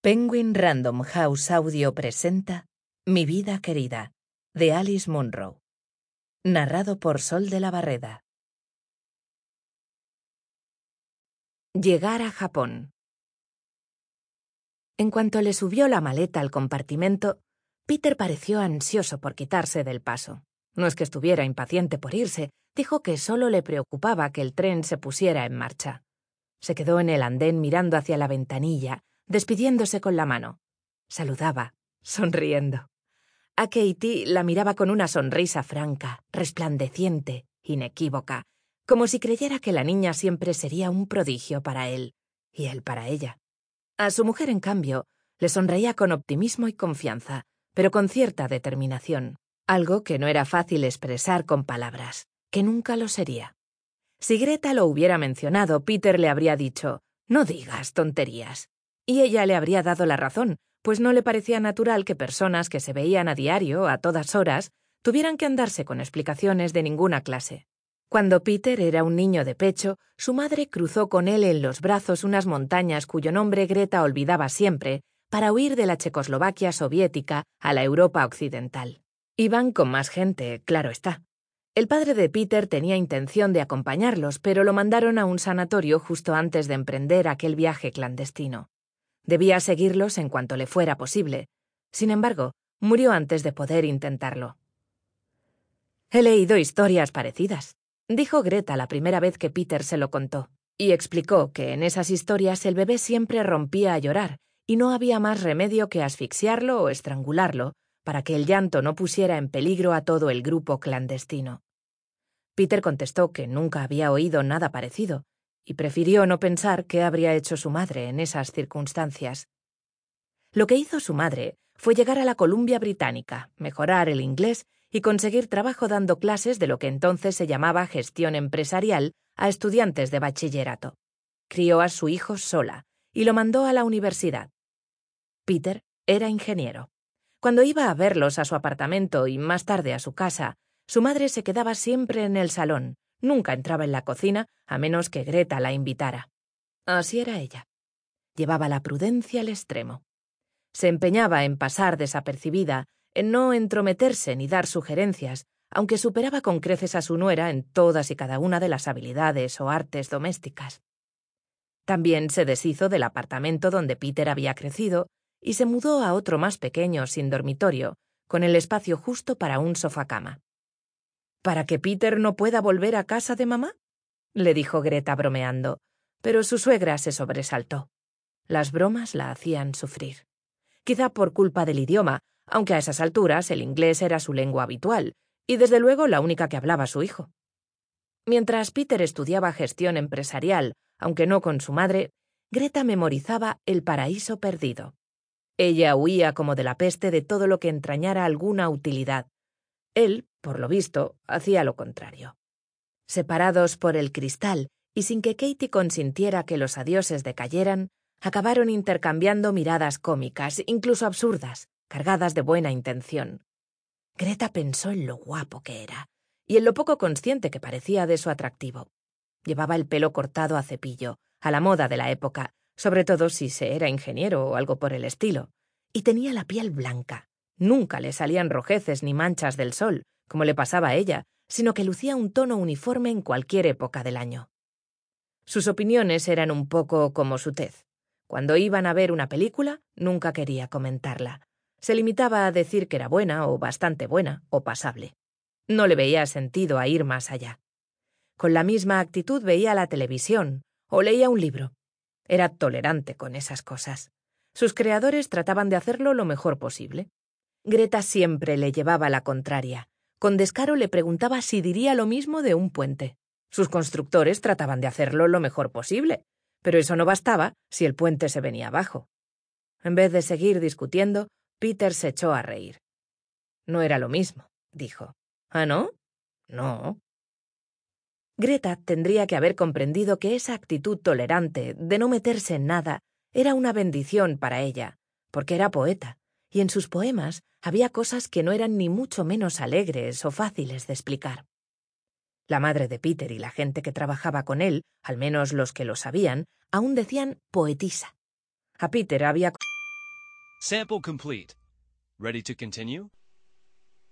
Penguin Random House Audio presenta Mi vida querida, de Alice Munro. Narrado por Sol de la Barreda. Llegar a Japón. En cuanto le subió la maleta al compartimento, Peter pareció ansioso por quitarse del paso. No es que estuviera impaciente por irse, dijo que solo le preocupaba que el tren se pusiera en marcha. Se quedó en el andén mirando hacia la ventanilla, despidiéndose con la mano. Saludaba, sonriendo. A Katie la miraba con una sonrisa franca, resplandeciente, inequívoca, como si creyera que la niña siempre sería un prodigio para él, y él para ella. A su mujer, en cambio, le sonreía con optimismo y confianza, pero con cierta determinación, algo que no era fácil expresar con palabras, que nunca lo sería. Si Greta lo hubiera mencionado, Peter le habría dicho, «No digas tonterías», y ella le habría dado la razón, pues no le parecía natural que personas que se veían a diario, a todas horas, tuvieran que andarse con explicaciones de ninguna clase. Cuando Peter era un niño de pecho, su madre cruzó con él en los brazos unas montañas cuyo nombre Greta olvidaba siempre, para huir de la Checoslovaquia soviética a la Europa occidental. Iban con más gente, claro está. El padre de Peter tenía intención de acompañarlos, pero lo mandaron a un sanatorio justo antes de emprender aquel viaje clandestino. Debía seguirlos en cuanto le fuera posible. Sin embargo, murió antes de poder intentarlo. «He leído historias parecidas», dijo Greta la primera vez que Peter se lo contó, y explicó que en esas historias el bebé siempre rompía a llorar y no había más remedio que asfixiarlo o estrangularlo para que el llanto no pusiera en peligro a todo el grupo clandestino. Peter contestó que nunca había oído nada parecido, y prefirió no pensar qué habría hecho su madre en esas circunstancias. Lo que hizo su madre fue llegar a la Columbia Británica, mejorar el inglés y conseguir trabajo dando clases de lo que entonces se llamaba gestión empresarial a estudiantes de bachillerato. Crió a su hijo sola y lo mandó a la universidad. Peter era ingeniero. Cuando iba a verlos a su apartamento y más tarde a su casa, su madre se quedaba siempre en el salón, nunca entraba en la cocina a menos que Greta la invitara. Así era ella. Llevaba la prudencia al extremo. Se empeñaba en pasar desapercibida, en no entrometerse ni dar sugerencias, aunque superaba con creces a su nuera en todas y cada una de las habilidades o artes domésticas. También se deshizo del apartamento donde Peter había crecido y se mudó a otro más pequeño, sin dormitorio, con el espacio justo para un sofacama. «¿Para que Peter no pueda volver a casa de mamá?», le dijo Greta bromeando, pero su suegra se sobresaltó. Las bromas la hacían sufrir. Quizá por culpa del idioma, aunque a esas alturas el inglés era su lengua habitual, y desde luego la única que hablaba su hijo. Mientras Peter estudiaba gestión empresarial, aunque no con su madre, Greta memorizaba El paraíso perdido. Ella huía como de la peste de todo lo que entrañara alguna utilidad. Él, por lo visto, hacía lo contrario. Separados por el cristal y sin que Katie consintiera que los adioses decayeran, acabaron intercambiando miradas cómicas, incluso absurdas, cargadas de buena intención. Greta pensó en lo guapo que era y en lo poco consciente que parecía de su atractivo. Llevaba el pelo cortado a cepillo, a la moda de la época, sobre todo si se era ingeniero o algo por el estilo, y tenía la piel blanca. Nunca le salían rojeces ni manchas del sol, como le pasaba a ella, sino que lucía un tono uniforme en cualquier época del año. Sus opiniones eran un poco como su tez. Cuando iban a ver una película, nunca quería comentarla. Se limitaba a decir que era buena o bastante buena o pasable. No le veía sentido a ir más allá. Con la misma actitud veía la televisión o leía un libro. Era tolerante con esas cosas. Sus creadores trataban de hacerlo lo mejor posible. Greta siempre le llevaba la contraria. Con descaro le preguntaba si diría lo mismo de un puente. Sus constructores trataban de hacerlo lo mejor posible, pero eso no bastaba si el puente se venía abajo. En vez de seguir discutiendo, Peter se echó a reír. «No era lo mismo», dijo. «¿Ah, no?» «No». Greta tendría que haber comprendido que esa actitud tolerante de no meterse en nada era una bendición para ella, porque era poeta, y en sus poemas había cosas que no eran ni mucho menos alegres o fáciles de explicar. La madre de Peter y la gente que trabajaba con él, al menos los que lo sabían, aún decían poetisa. A Peter había Sample complete. Ready to continue?